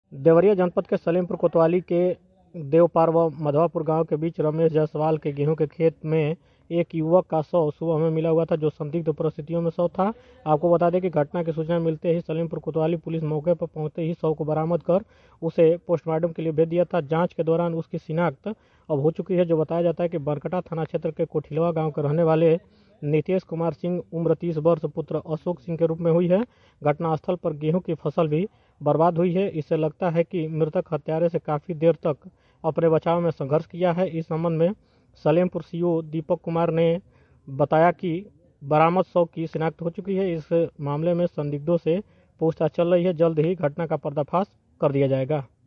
देवरिया जनपद के सलेमपुर कोतवाली के देवपार व मधवापुर गांव के बीच रमेश जायसवाल के गेहूं के खेत में एक युवक का शव सुबह में मिला हुआ था, जो संदिग्ध परिस्थितियों में शव था। आपको बता दें कि घटना की सूचना मिलते ही सलेमपुर कोतवाली पुलिस मौके पर पहुंचते ही शव को बरामद कर उसे पोस्टमार्टम के लिए भेज दिया था। जांच के दौरान उसकी शिनाख्त अब हो चुकी है, जो बताया जाता है कि बरकटा थाना क्षेत्र के कोठिलवा गाँव के रहने वाले नीतीश कुमार सिंह उम्र 30 वर्ष पुत्र अशोक सिंह के रूप में हुई है। घटनास्थल पर गेहूं की फसल भी बर्बाद हुई है। इससे लगता है कि मृतक हत्यारे से काफी देर तक अपने बचाव में संघर्ष किया है। इस संबंध में सलेमपुर सीओ दीपक कुमार ने बताया कि बरामद शव की शिनाख्त हो चुकी है। इस मामले में संदिग्धों से पूछताछ चल रही है। जल्द ही घटना का पर्दाफाश कर दिया जाएगा।